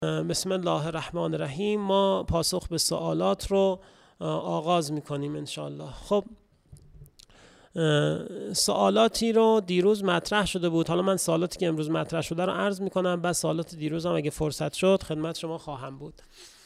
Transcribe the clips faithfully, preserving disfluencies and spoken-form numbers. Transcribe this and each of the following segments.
بسم الله الرحمن الرحیم. ما پاسخ به سوالات رو آغاز میکنیم انشالله. خب سوالاتی رو دیروز مطرح شده بود، حالا من سوالاتی که امروز مطرح شده رو عرض میکنم، بعد سوالات دیروز هم اگه فرصت شد خدمت شما خواهم بود.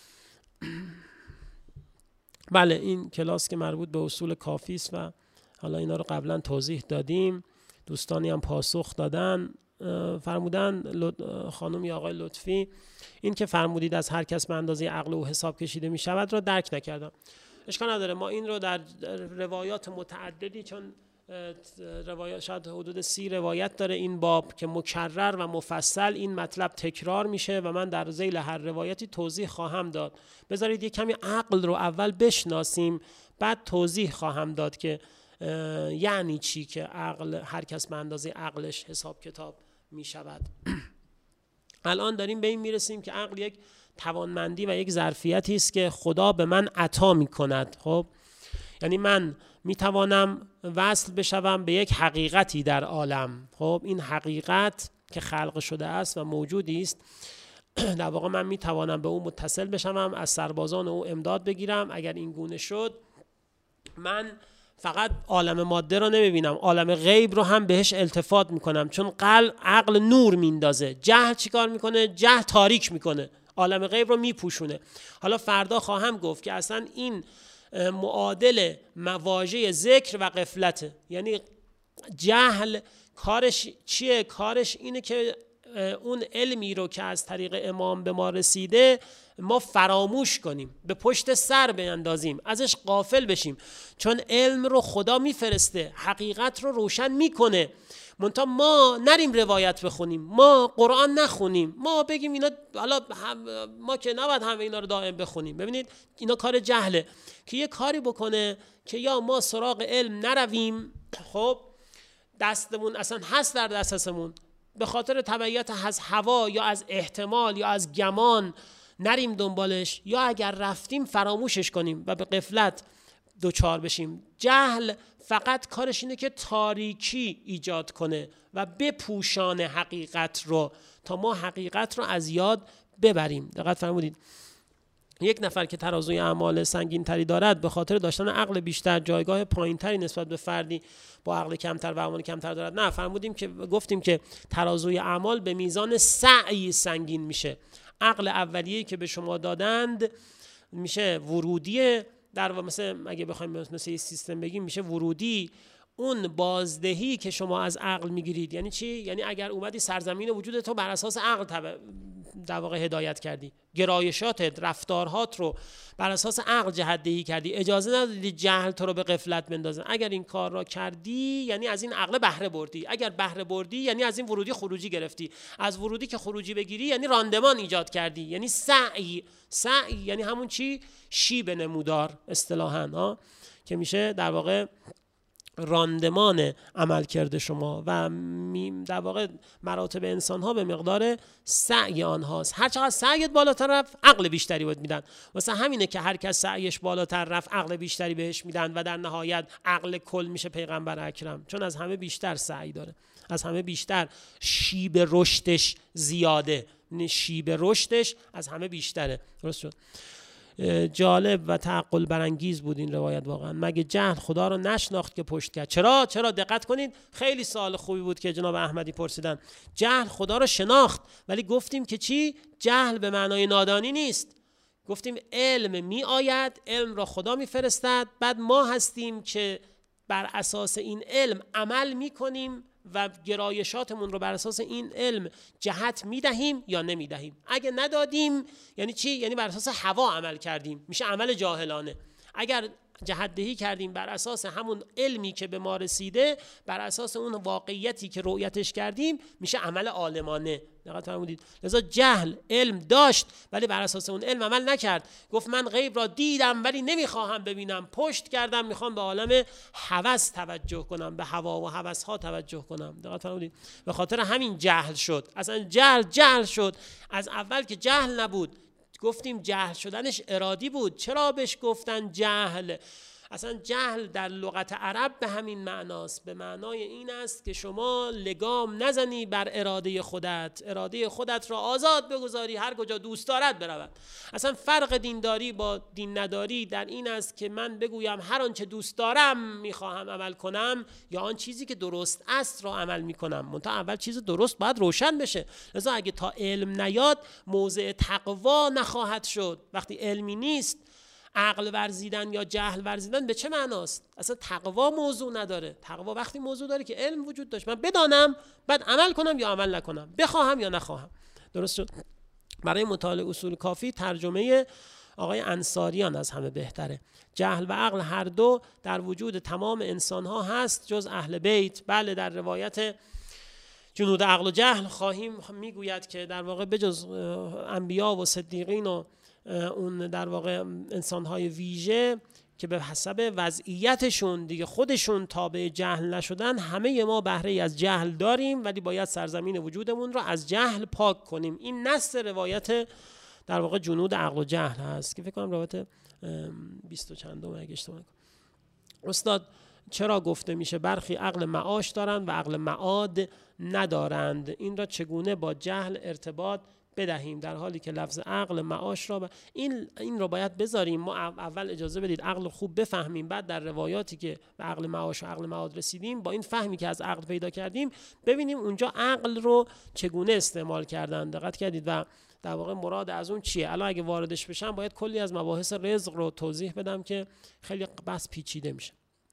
بله، این کلاس که مربوط به اصول کافی است و حالا اینا رو قبلا توضیح دادیم، دوستانی هم پاسخ دادن. فرمودن خانم یا آقای لطفی، این که فرمودید از هر کس به اندازه عقل او حساب کشیده می شود را درک نکردم. اشکال نداره، ما این رو در روایات متعددی، چون روایات شاید حدود سی روایت داره این باب که مکرر و مفصل این مطلب تکرار میشه و من در ذیل هر روایتی توضیح خواهم داد. بذارید یک کمی عقل رو اول بشناسیم، بعد توضیح خواهم داد که یعنی چی که عقل هر کس به اندازه عقلش حساب کتاب می شود. الان داریم به این میرسیم که عقل یک توانمندی و یک ظرفیتی است که خدا به من عطا می کند. خب یعنی من می توانم وصل بشوم به یک حقیقتی در عالم. خب این حقیقت که خلق شده است و موجودی است، در واقع من می توانم به او متصل بشوم، از سربازان او امداد بگیرم. اگر این گونه شد، من فقط عالم ماده رو نمیبینم، عالم غیب رو هم بهش التفات میکنم، چون قلب عقل نور میندازه. جهل چیکار میکنه؟ جهل تاریک میکنه، عالم غیب رو میپوشونه. حالا فردا خواهم گفت که اصلا این معادل مواجه ذکر و غفلته. یعنی جهل کارش چیه؟ کارش اینه که اون علمی رو که از طریق امام به ما رسیده ما فراموش کنیم، به پشت سر بیندازیم، ازش غافل بشیم، چون علم رو خدا میفرسته، حقیقت رو روشن میکنه. منتها ما نریم روایت بخونیم، ما قرآن نخونیم، ما بگیم اینا، حالا ما که نباید همه اینا رو دائم بخونیم. ببینید اینا کار جهله که یه کاری بکنه که یا ما سراغ علم نرویم، خب دستمون اصلا هست در دستمون، به خاطر تبعیت از هوا یا از احتمال یا از گمان نریم دنبالش، یا اگر رفتیم فراموشش کنیم و به غفلت دوچار بشیم. جهل فقط کارش اینه که تاریکی ایجاد کنه و بپوشانه حقیقت رو تا ما حقیقت رو از یاد ببریم. دقت فرمودید؟ یک نفر که ترازوی اعمال سنگین تری دارد، به خاطر داشتن عقل بیشتر جایگاه پایین تری نسبت به فردی با عقل کمتر و اعمال کمتر دارد. نه، فرمودیم که گفتیم که ترازوی اعمال به میزان سعی سنگین میشه. عقل اولیه‌ای که به شما دادند میشه ورودی، در واقع مثلا اگه بخوایم مثلا یه سیستم بگیم میشه ورودی. اون بازدهی که شما از عقل میگیرید یعنی چی؟ یعنی اگر اومدی سرزمین وجود تو بر اساس عقل تب... در واقع هدایت کردی، گرایشاتت، رفتارهات رو بر اساس عقل جهت‌دهی کردی، اجازه ندادی جهل تو رو به غفلت بندازه. اگر این کار را کردی یعنی از این عقل بهره بردی. اگر بهره بردی یعنی از این ورودی خروجی گرفتی. از ورودی که خروجی بگیری یعنی راندمان ایجاد کردی، یعنی سعی. سعی یعنی همون چی؟ شیب نمودار اصطلاحاً ها، که میشه در واقع راندمان عمل کرده شما و در واقع مراتب انسان ها به مقدار سعی آنهاست. هر چقدر سعیت بالاتر رفت عقل بیشتری باید میدن. واسه همینه که هر کس سعیش بالاتر رفت عقل بیشتری بهش میدن و در نهایت عقل کل میشه پیغمبر اکرم، چون از همه بیشتر سعی داره، از همه بیشتر شیب رشدش زیاده، شیب رشدش از همه بیشتره. درست شد؟ جالب و تعقل برانگیز بود این روایت واقعا. مگه جهل خدا رو نشناخت که پشت کرد؟ چرا؟ چرا؟ دقت کنید، خیلی سوال خوبی بود که جناب احمدی پرسیدن. جهل خدا رو شناخت، ولی گفتیم که چی؟ جهل به معنای نادانی نیست. گفتیم علم می آید، علم را خدا می فرستد، بعد ما هستیم که بر اساس این علم عمل می کنیم و گرایشاتمون رو بر اساس این علم جهت میدهیم یا نمیدهیم. اگه ندادیم یعنی چی؟ یعنی بر اساس هوا عمل کردیم، میشه عمل جاهلانه. اگر جهت دهی کردیم بر اساس همون علمی که به ما رسیده، بر اساس اون واقعیتی که رؤیتش کردیم، میشه عمل عالمانه. دقت فرمودید؟ لذا جهل علم داشت ولی بر اساس اون علم عمل نکرد. گفت من غیب را دیدم ولی نمیخواهم ببینم، پشت کردم، میخوام به عالم هوس توجه کنم، به هوا و هوس ها توجه کنم. دقت فرمودید؟ به خاطر همین جهل شد. اصلا جهل جهل شد. از اول که جهل نبود، گفتیم جهل شدنش ارادی بود. چرا بهش گفتن جهل؟ اصلا جهل در لغت عرب به همین معناست، به معنای این است که شما لگام نزنی بر اراده خودت، اراده خودت را آزاد بگذاری هر کجا دوست دارد برود. اصلا فرق دینداری با دین نداری در این است که من بگویم هر آنچه دوست دارم میخواهم عمل کنم، یا آن چیزی که درست است را عمل میکنم. منتها اول چیز درست باید روشن بشه. لذا اگه تا علم نیاد موضع تقوا نخواهد شد. وقتی علمی نیست، عقل ورزیدن یا جهل ورزیدن به چه معناست؟ اصلا تقوا موضوع نداره. تقوا وقتی موضوع داره که علم وجود داشت، من بدانم بعد عمل کنم یا عمل نکنم، بخواهم یا نخواهم. درست شد؟ برای مطالعه اصول کافی ترجمه آقای انصاریان از همه بهتره. جهل و عقل هر دو در وجود تمام انسان ها هست جز اهل بیت. بله، در روایت جنود عقل و جهل خواهیم میگوید که در واقع بجز انبیا و صدیقین و اون در واقع انسان‌های ویژه که به حسب وضعیتشون دیگه خودشون تابع جهل نشدن، همه ما بهره از جهل داریم، ولی باید سرزمین وجودمون رو از جهل پاک کنیم. این نص روایت در واقع جنود عقل و جهل هست که فکر کنم روایت بیست و چندم اگه اشتباه نکنم. استاد چرا گفته میشه برخی عقل معاش دارند و عقل معاد ندارند؟ این را چگونه با جهل ارتباط بدهیم در حالی که لفظ عقل معاش را ب... این این رو باید بذاریم. ما اول اجازه بدید عقل خوب بفهمیم، بعد در روایاتی که به عقل معاش و عقل معاد رسیدیم، با این فهمی که از عقل پیدا کردیم ببینیم اونجا عقل رو چگونه استعمال کردن. دقت کردید؟ و در واقع مراد از اون چیه؟ الان اگه واردش بشم باید کلی از مباحث رزق رو توضیح بدم که خیلی بس پیچیده میشه.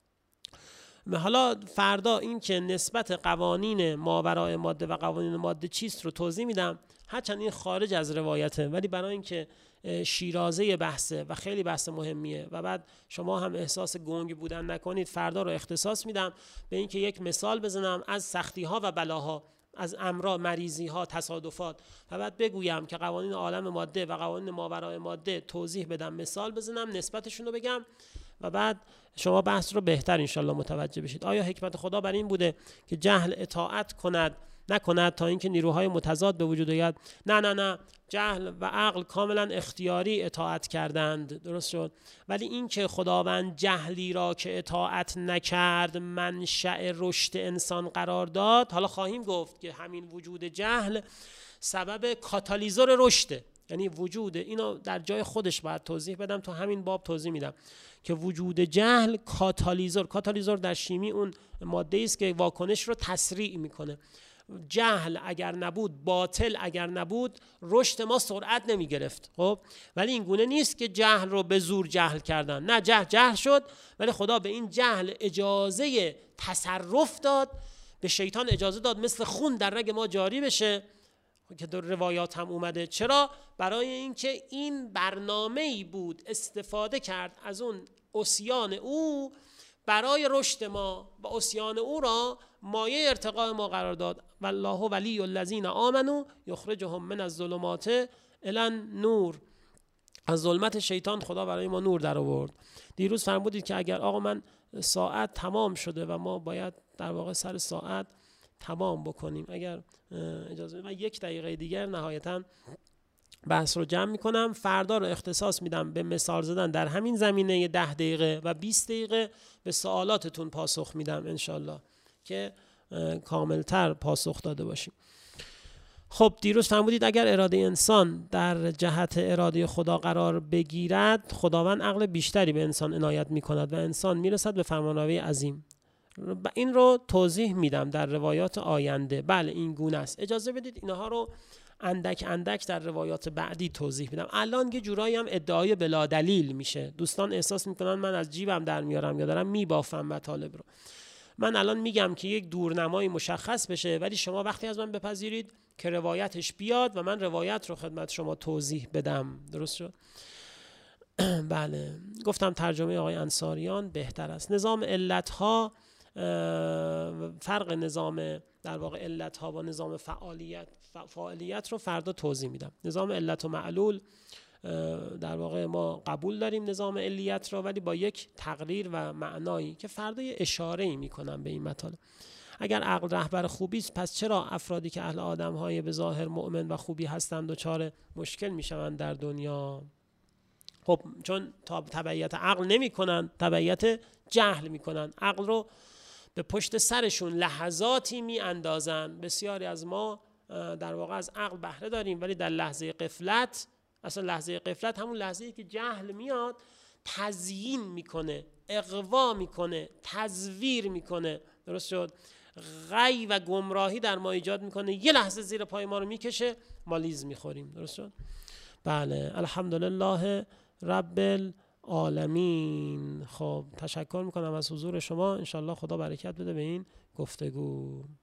حالا فردا این که نسبت قوانین ماورای ماده و قوانین ماده چیست رو توضیح میدم، هرچند این خارج از روایته، ولی برای اینکه شیرازه بحثه و خیلی بحث مهمیه و بعد شما هم احساس گنگ بودن نکنید، فردا رو اختصاص میدم به اینکه یک مثال بزنم از سختی ها و بلاها، از امراض، مریضی ها، تصادفات، و بعد بگویم که قوانین عالم ماده و قوانین ماورای ماده توضیح بدم، مثال بزنم، نسبتشون رو بگم و بعد شما بحث رو بهتر انشالله متوجه بشید. آیا حکمت خدا بر این بوده که جهل اطاعت کند نکند تا اینکه نیروهای متضاد به وجود آید؟ نه نه نه، جهل و عقل کاملا اختیاری اطاعت کردند. درست شد؟ ولی این که خداوند جهلی را که اطاعت نکرد منشأ رشد انسان قرار داد، حالا خواهیم گفت که همین وجود جهل سبب کاتالیزور رشده. یعنی وجود اینو در جای خودش باید توضیح بدم، تو همین باب توضیح میدم که وجود جهل کاتالیزور، کاتالیزور در شیمی اون ماده است که واکنش رو تسریع میکنه. جهل اگر نبود، باطل اگر نبود، رشد ما سرعت نمی گرفت. خب ولی این گونه نیست که جهل رو به زور جهل کردن. نه، جهل جهل شد، ولی خدا به این جهل اجازه تصرف داد، به شیطان اجازه داد مثل خون در رگ ما جاری بشه که در روایات هم اومده. چرا؟ برای اینکه این برنامه‌ای بود استفاده کرد از اون عصیان او برای رشد ما و عصیان او را مایه ارتقاء ما قرار داد. والله ولی الذین آمنوا یخرجهم من الظلمات الی النور. از ظلمت شیطان خدا برای ما نور در آورد. دیروز فرمودید که اگر آقا من ساعت تمام شده و ما باید در واقع سر ساعت تمام بکنیم، اگر اجازه بدید من یک دقیقه دیگر نهایتاً بحث رو جمع میکنم. فردا رو اختصاص میدم به مثال زدن در همین زمینه ده دقیقه و بیست دقیقه به سوالاتتون پاسخ میدم انشالله که کاملتر پاسخ داده باشیم. خب دیروز فرمودید اگر اراده انسان در جهت اراده خدا قرار بگیرد، خداوند عقل بیشتری به انسان عنایت میکند و انسان میرسد به فرمانروایی عظیم. این رو توضیح میدم در روایات آینده. بله این گونه است. اجازه بدید اینها رو اندک اندک در روایات بعدی توضیح بدم. الان یه جورایی هم ادعای بلا دلیل میشه. دوستان احساس میکنن من از جیبم در میارم یا دارم میبافم مطالب رو. من الان میگم که یک دورنمایی مشخص بشه، ولی شما وقتی از من بپذیرید که روایتش بیاد و من روایت رو خدمت شما توضیح بدم. درست شد؟ بله گفتم ترجمه آقای انصاریان بهتر است. نظام علتها، فرق نظام در واقع علتها با نظام فعالیت فعالیت رو فردا توضیح میدم. نظام علت و معلول در واقع ما قبول داریم نظام علیت رو، ولی با یک تقریر و معنایی که فردا اشاره‌ای میکنم به این مطالب. اگر عقل رهبر خوبی است، پس چرا افرادی که اهل آدم‌های به ظاهر مؤمن و خوبی هستند دچار مشکل میشوند در دنیا؟ خب چون تبعیت عقل نمی کنن، تبعیت جهل می کنن. عقل رو به پشت سرشون لحظاتی می اندازن. بسیاری از ما در واقع از عقل بهره داریم، ولی در لحظه غفلت، اصلا لحظه غفلت همون لحظه‌ای که جهل میاد تزیین میکنه، اغوا میکنه، تزویر میکنه. درست شد؟ غی و گمراهی در ما ایجاد میکنه، یه لحظه زیر پای ما رو میکشه، ما لیز میخوریم. درست شد؟ بله، الحمدلله رب العالمین. خب تشکر میکنم از حضور شما. انشالله خدا برکت بده به این گفتگو.